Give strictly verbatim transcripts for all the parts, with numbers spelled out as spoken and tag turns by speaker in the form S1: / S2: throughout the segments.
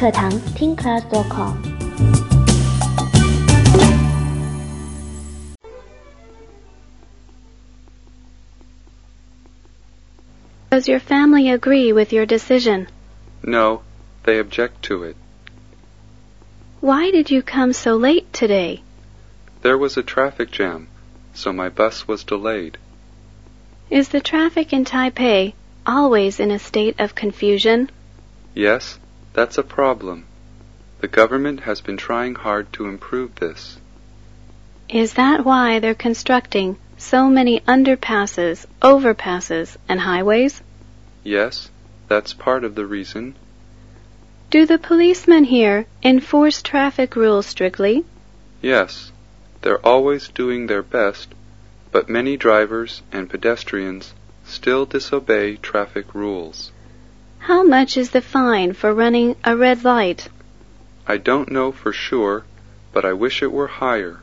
S1: 课堂 听 class dot com。
S2: Does your family agree with your decision?
S3: No, they object to it.
S2: Why did you come so late today?
S3: There was a traffic jam, so my bus was delayed.
S2: Is the traffic in Taipei always in a state of confusion?
S3: Yes, that's a problem. The government has been trying hard to improve this.
S2: Is that why they're constructing so many underpasses, overpasses, and highways?
S3: Yes, that's part of the reason.
S2: Do the policemen here enforce traffic rules strictly?
S3: Yes, they're always doing their best, but many drivers and pedestrians still disobey traffic rules.
S2: How much is the fine for running a red light?
S3: I don't know for sure, but I wish it were higher.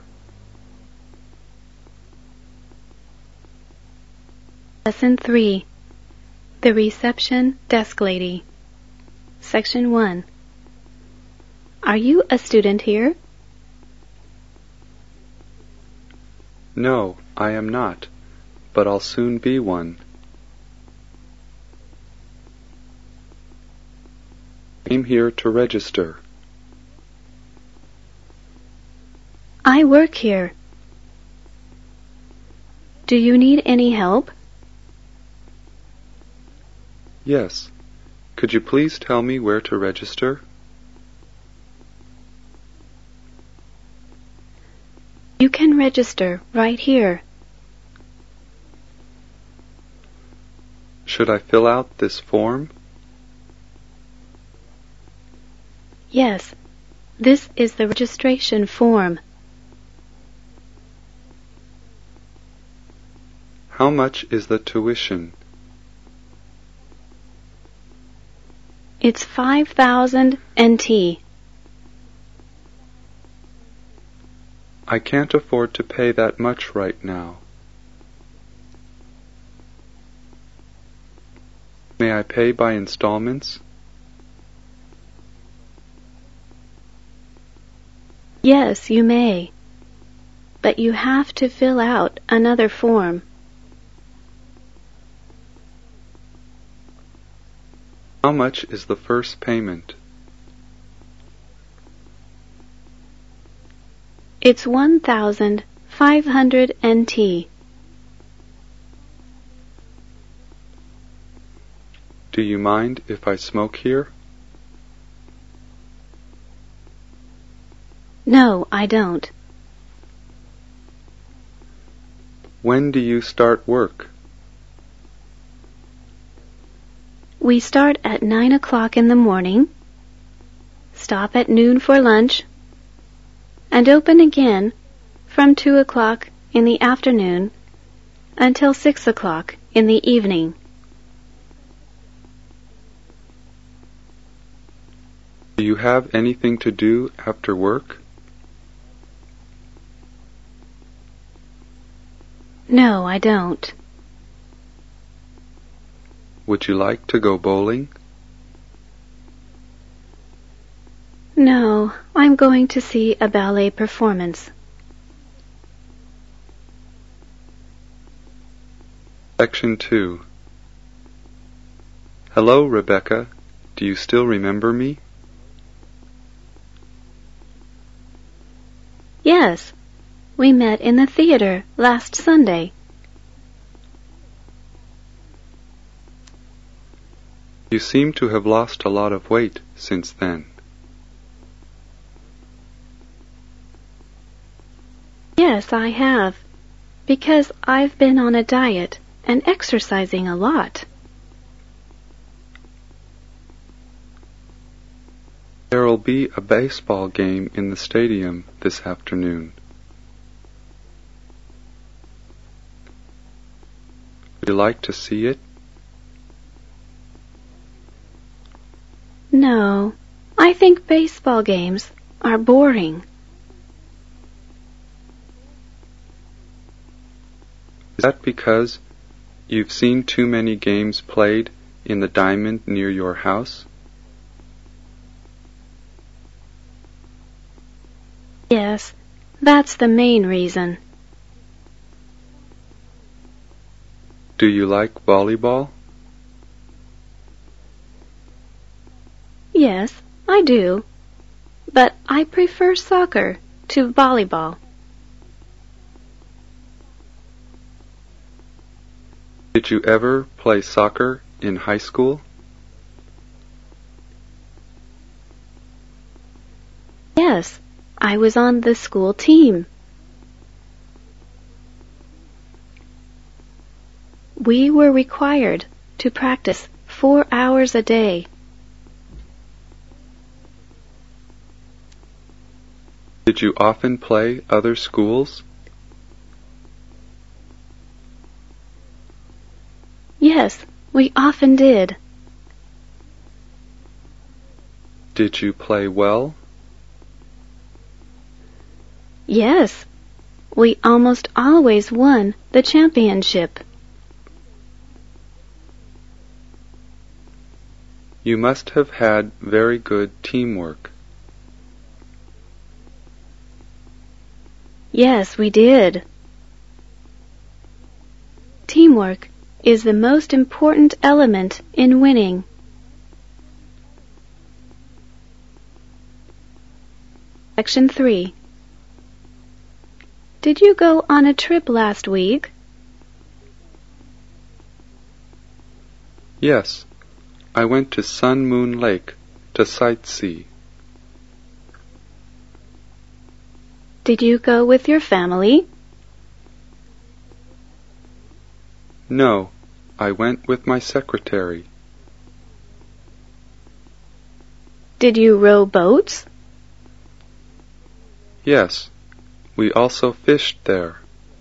S2: Lesson three. The Reception Desk Lady. Section one. Are you a student here?
S3: No, I am not, but I'll soon be one. I'm here to register.
S2: I work here. Do you need any help?
S3: Yes. Could you please tell me where to register?
S2: You can register right here.
S3: Should I fill out this form?
S2: Yes, this is the registration form.
S3: How much is the tuition?
S2: It's five thousand N T.
S3: I can't afford to pay that much right now. May I pay by installments?
S2: Yes, you may. But you have to fill out another form.
S3: How much is the first payment?
S2: It's one thousand five hundred N T.
S3: Do you mind if I smoke here?
S2: No, I don't.
S3: When do you start work?
S2: We start at nine o'clock in the morning, stop at noon for lunch, and open again from two o'clock in the afternoon until six o'clock in the evening.
S3: Do you have anything to do after work?
S2: No, I don't.
S3: Would you like to go bowling?
S2: No, I'm going to see a ballet performance.
S3: Section two. Hello, Rebecca. Do you still remember me?
S2: Yes, we met in the theater last Sunday.
S3: You seem to have lost a lot of weight since then.
S2: Yes, I have, because I've been on a diet and exercising a lot.
S3: There'll be a baseball game in the stadium this afternoon. Would you like to see it?
S2: No, I think baseball games are boring.
S3: Is that because you've seen too many games played in the diamond near your house?
S2: Yes, that's the main reason.
S3: Do you like volleyball?
S2: Yes, I do. But I prefer soccer to volleyball.
S3: Did you ever play soccer in high school?
S2: Yes, I was on the school team. We were required to practice four hours a day.
S3: Did you often play other schools?
S2: Yes, we often did.
S3: Did you play well?
S2: Yes, we almost always won the championship.
S3: You must have had very good teamwork.
S2: Yes, we did. Teamwork is the most important element in winning. Section three. Did you go on a trip last week?
S3: Yes, I went to Sun Moon Lake to sightsee.
S2: Did you go with your family?
S3: No, I went with my secretary.
S2: Did you row boats?
S3: Yes, we also fished there.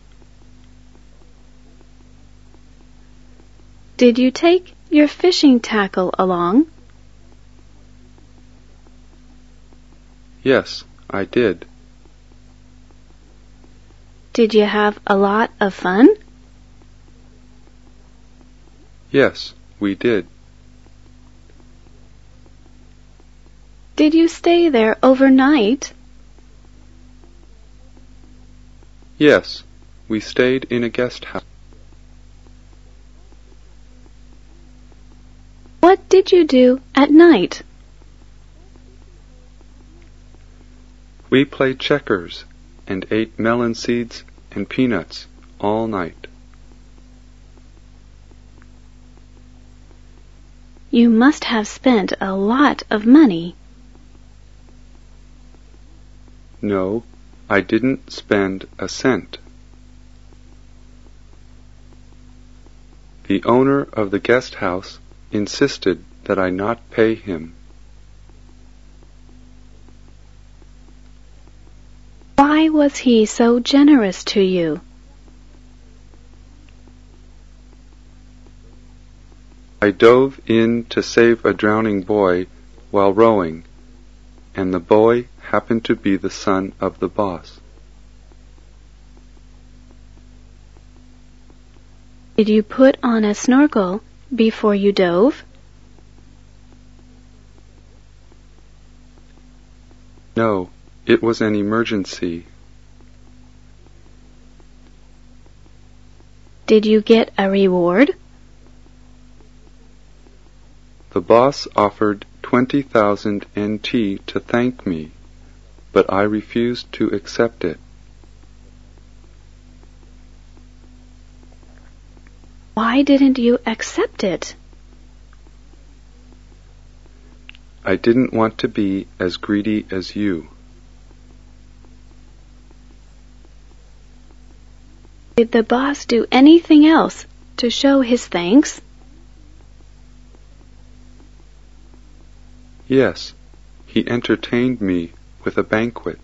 S2: Did you take your fishing tackle along?
S3: Yes, I did.
S2: Did you have a lot of fun?
S3: Yes, we did.
S2: Did you stay there overnight?
S3: Yes, we stayed in a guest house.
S2: What did you do at night?
S3: We played checkers and ate melon seeds and peanuts all night.
S2: You must have spent a lot of money.
S3: No, I didn't spend a cent. The owner of the guest house insisted that I not pay him.
S2: Why was he so generous to you?
S3: I dove in to save a drowning boy while rowing, and the boy happened to be the son of the boss.
S2: Did you put on a snorkel before you dove?
S3: No, it was an emergency.
S2: Did you get a reward?
S3: The boss offered twenty thousand N T to thank me, but I refused to accept it.
S2: Why didn't you accept it?
S3: I didn't want to be as greedy as you.
S2: Did the boss do anything else to show his thanks?
S3: Yes, he entertained me with a banquet.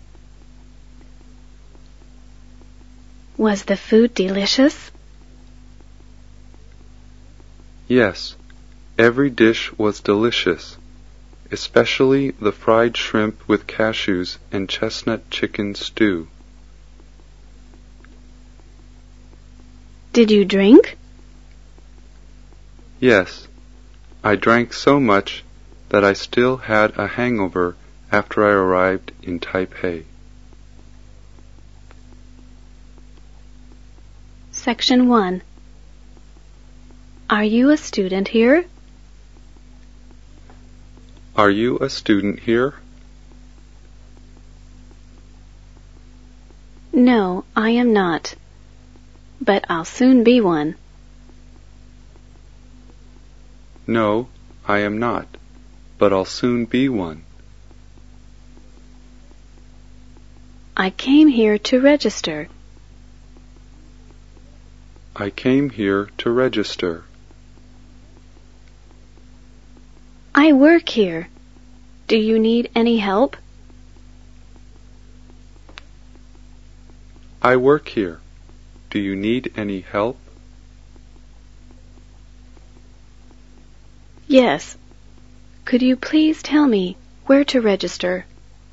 S2: Was the food delicious?
S3: Yes, every dish was delicious, especially the fried shrimp with cashews and chestnut chicken stew.
S2: Did you drink?
S3: Yes, I drank so much that I still had a hangover after I arrived in Taipei.
S2: Section one. Are you a student here?
S3: Are you a student here?
S2: No, I am not, but I'll soon be one.
S3: No, I am not, but I'll soon be one.
S2: I came here to register.
S3: I came here to register.
S2: I work here. Do you need any help?
S3: I work here. Do you need any help?
S2: Yes. Could you please tell me where to register?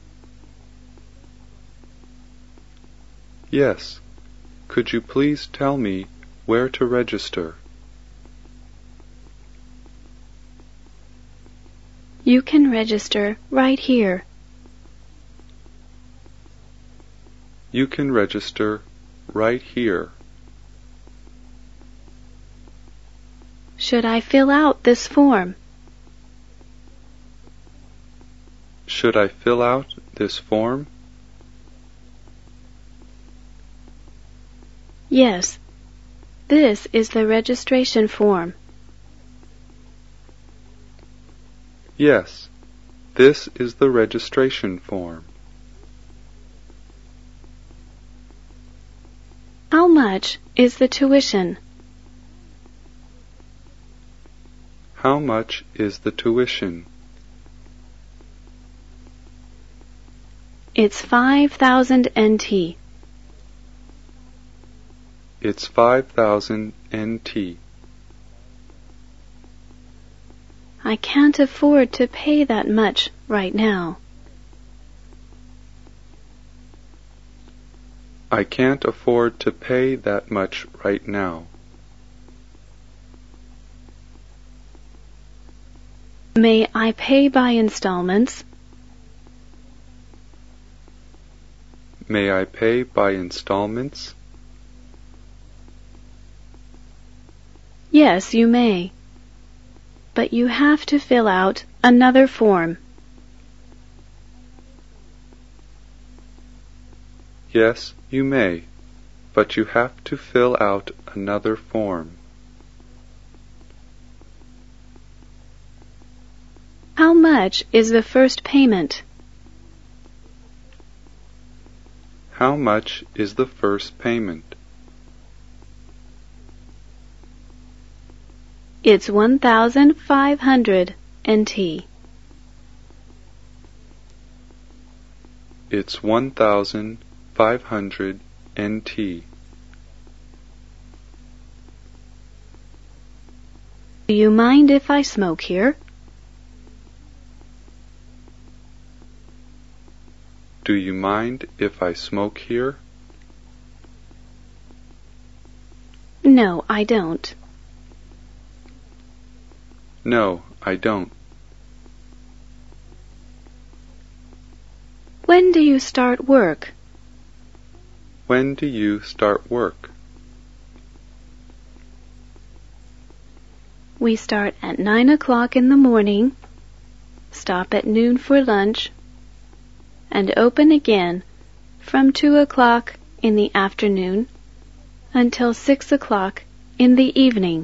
S3: Yes. Could you please tell me where to register?
S2: You can register right here.
S3: You can register right here.
S2: Should I fill out this form?
S3: Should I fill out this form?
S2: Yes. This is the registration form.
S3: Yes. This is the registration form.
S2: How much is the tuition?
S3: How much is the tuition?
S2: It's five thousand N T.
S3: It's five thousand N T.
S2: I can't afford to pay that much right now.
S3: I can't afford to pay that much right now.
S2: May I pay by installments?
S3: May I pay by installments?
S2: Yes, you may. But you have to fill out another form.
S3: Yes, you may, but you have to fill out another form.
S2: How much is the first payment?
S3: How much is the first payment?
S2: It's one thousand five hundred N T.
S3: It's one thousand five hundred N T.
S2: Do you mind if I smoke here?
S3: Do you mind if I smoke here?
S2: No, I don't.
S3: No, I don't.
S2: When do you start work?
S3: When do you start work?
S2: We start at nine o'clock in the morning, stop at noon for lunch, and open again from two o'clock in the afternoon until six o'clock in the evening.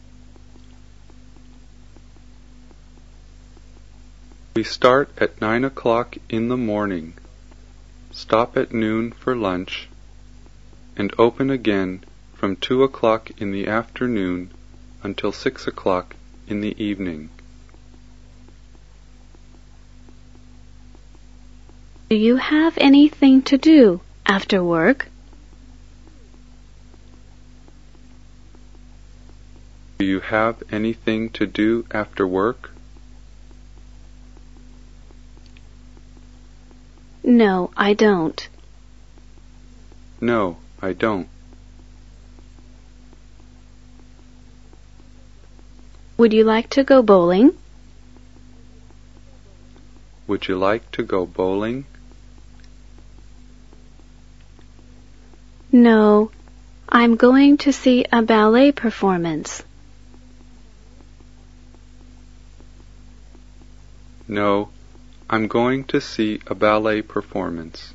S3: We start at nine o'clock in the morning, stop at noon for lunch, and open again from two o'clock in the afternoon until six o'clock in the evening.
S2: Do you have anything to do after work?
S3: Do you have anything to do after work?
S2: No, I don't.
S3: No, I don't.
S2: Would you like to go bowling?
S3: Would you like to go bowling?
S2: No, I'm going to see a ballet performance.
S3: No, I'm going to see a ballet performance.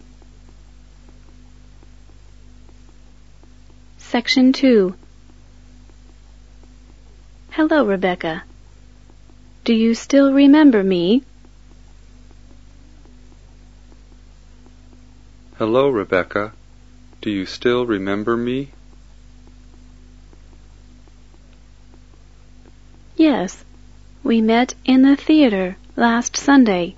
S2: Section two. Hello, Rebecca. Do you still remember me?
S3: Hello, Rebecca. Do you still remember me?
S2: Yes, we met in the theater last Sunday.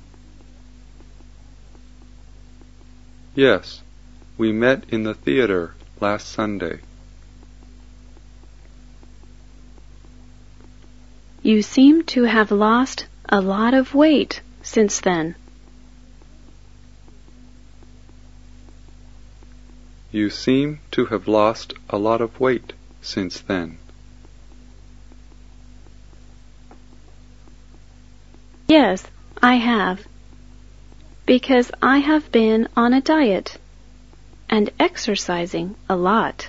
S3: Yes, we met in the theater last Sunday.
S2: You seem to have lost a lot of weight since then.
S3: You seem to have lost a lot of weight since then.
S2: Yes, I have. Because I have been on a diet and exercising a lot.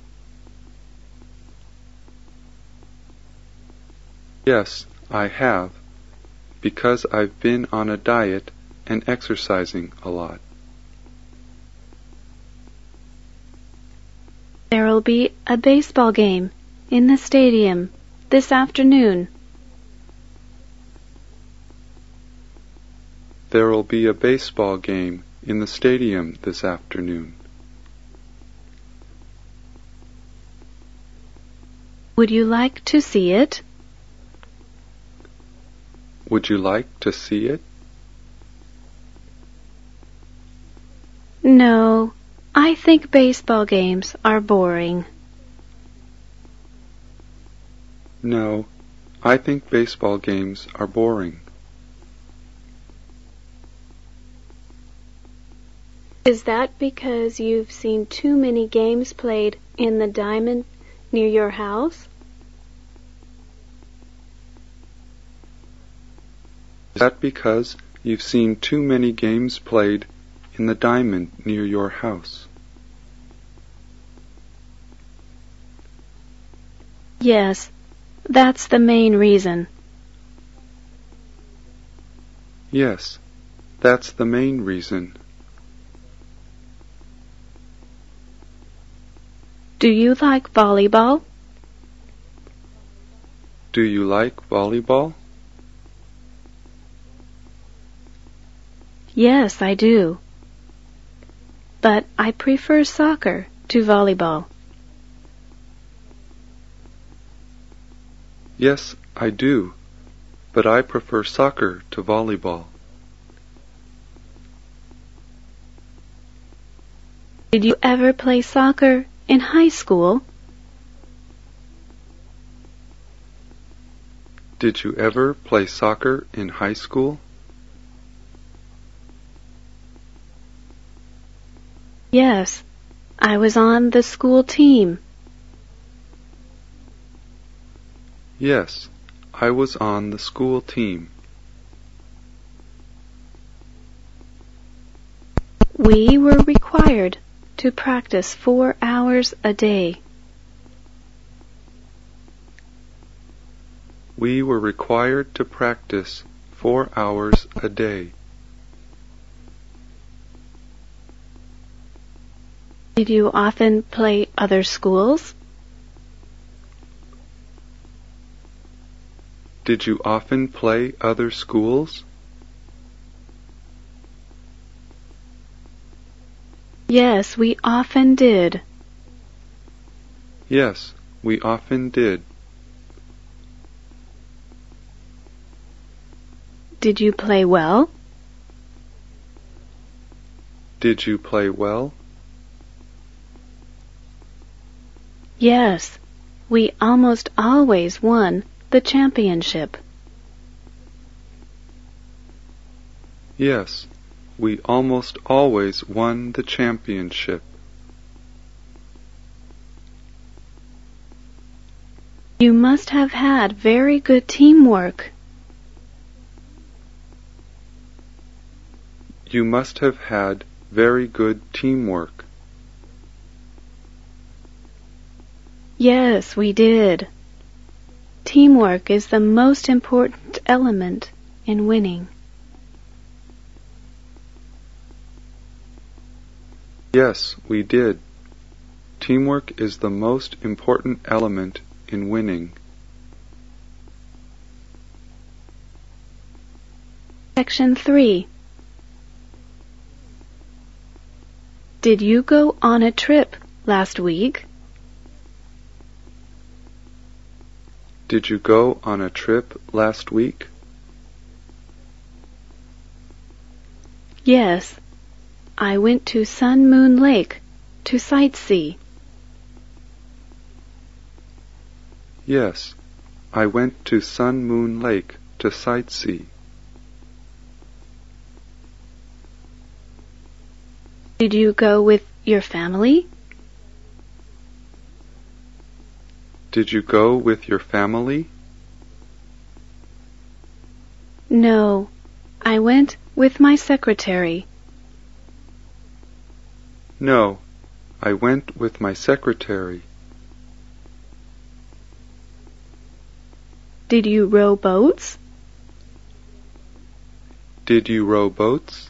S3: Yes, I have, because I've been on a diet and exercising a lot.
S2: There'll be a baseball game in the stadium this afternoon.
S3: There'll be a baseball game in the stadium this afternoon.
S2: Would you like to see it?
S3: Would you like to see it?
S2: No, I think baseball games are boring.
S3: No, I think baseball games are boring.
S2: Is that because you've seen too many games played in the diamond near your house?
S3: Is that because you've seen too many games played in the diamond near your house?
S2: Yes, that's the main reason.
S3: Yes, that's the main reason.
S2: Do you like volleyball?
S3: Do you like volleyball?
S2: Yes, I do. But I prefer soccer to volleyball.
S3: Yes, I do, but I prefer soccer to volleyball.
S2: Did you ever play soccer in high school?
S3: Did you ever play soccer in high school?
S2: Yes, I was on the school team.
S3: Yes, I was on the school team.
S2: We were required to practice four hours a day.
S3: We were required to practice four hours a day.
S2: Did you often play other schools?
S3: Did you often play other schools?
S2: Yes, we often did.
S3: Yes, we often did.
S2: Did you play well?
S3: Did you play well?
S2: Yes, we almost always won the championship.
S3: Yes, we almost always won the championship.
S2: You must have had very good teamwork.
S3: You must have had very good teamwork.
S2: Yes, we did. Teamwork is the most important element in winning.
S3: Yes, we did. Teamwork is the most important element in winning.
S2: Section three. Did you go on a trip last week?
S3: Did you go on a trip last week?
S2: Yes, I went to Sun Moon Lake to sightsee.
S3: Yes, I went to Sun Moon Lake to sightsee.
S2: Did you go with your family?
S3: Did you go with your family?
S2: No, I went with my secretary.
S3: No, I went with my secretary.
S2: Did you row boats?
S3: Did you row boats?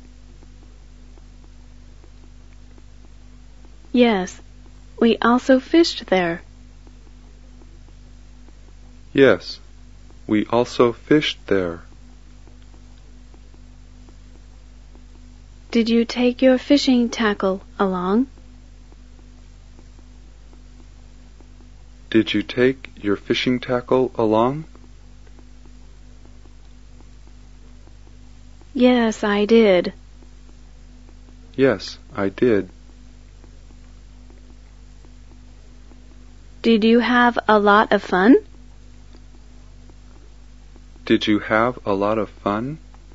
S2: Yes, we also fished there.
S3: Yes, we also fished there.
S2: Did you take your fishing tackle along?
S3: Did you take your fishing tackle along?
S2: Yes, I did.
S3: Yes, I did.
S2: Did you have a lot of fun?
S3: Did you have a lot of fun?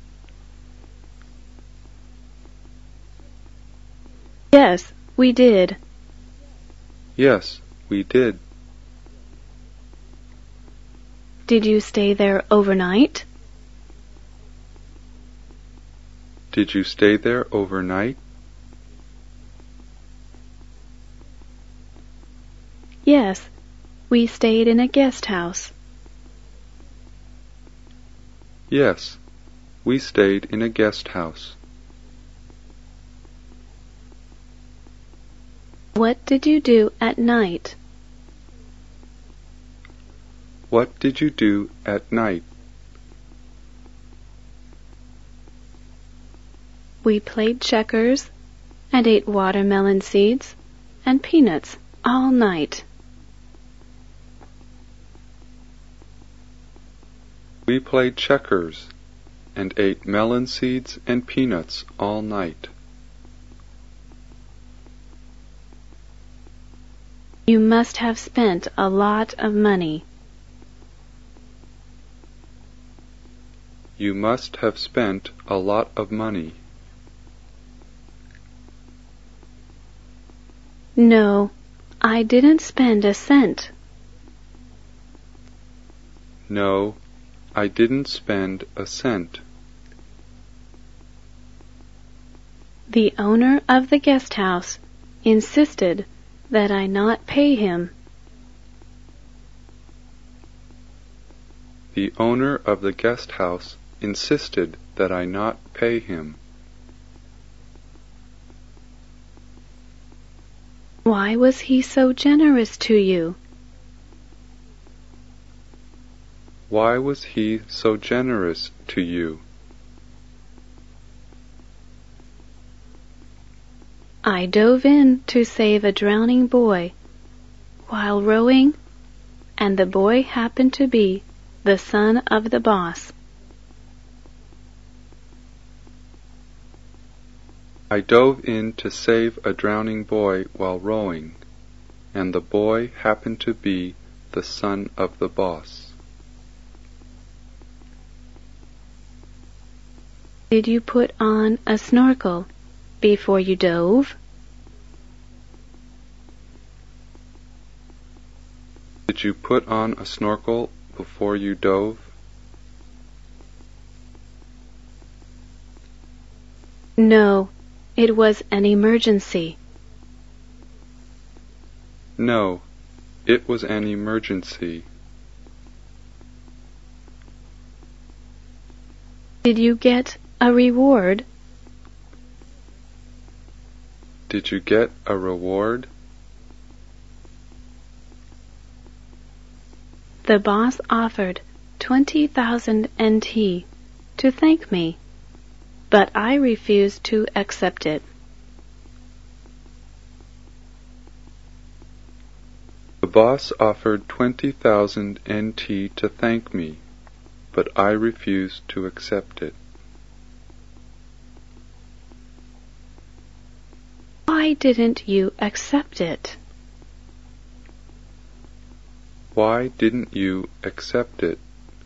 S2: Yes, we did.
S3: Yes, we did.
S2: Did you stay there overnight?
S3: Did you stay there overnight?
S2: Yes, we stayed in a guest house.
S3: Yes, we stayed in a guest house.
S2: What did you do at night?
S3: What did you do at night?
S2: We played checkers and ate watermelon seeds and peanuts all night.
S3: We played checkers and ate melon seeds and peanuts all night.
S2: You must have spent a lot of money.
S3: You must have spent a lot of money.
S2: No, I didn't spend a cent.
S3: No, I didn't spend a cent.
S2: The owner of the guest house insisted that I not pay him.
S3: The owner of the guest house insisted that I not pay him.
S2: Why was he so generous to you?
S3: Why was he so generous to you?
S2: I dove in to save a drowning boy while rowing, and the boy happened to be the son of the boss.
S3: I dove in to save a drowning boy while rowing, and the boy happened to be the son of the boss.
S2: Did you put on a snorkel before you dove?
S3: Did you put on a snorkel before you dove?
S2: No, it was an emergency.
S3: No, It was an emergency.
S2: Did you get a reward?
S3: Did you get a reward?
S2: The boss offered twenty thousand N T to thank me, but I refused to accept it.
S3: The boss offered twenty thousand N T to thank me, but I refused to accept it.
S2: Why didn't you accept it?
S3: Why didn't you accept it?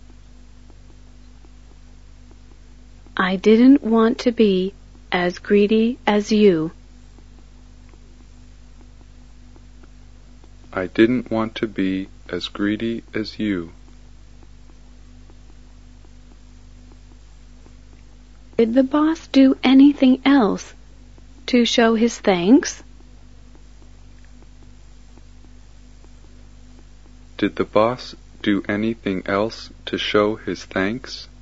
S2: I didn't want to be as greedy as you.
S3: I didn't want to be as greedy as you.
S2: Did the boss do anything else to show his thanks?
S3: Did the boss do anything else to show his thanks?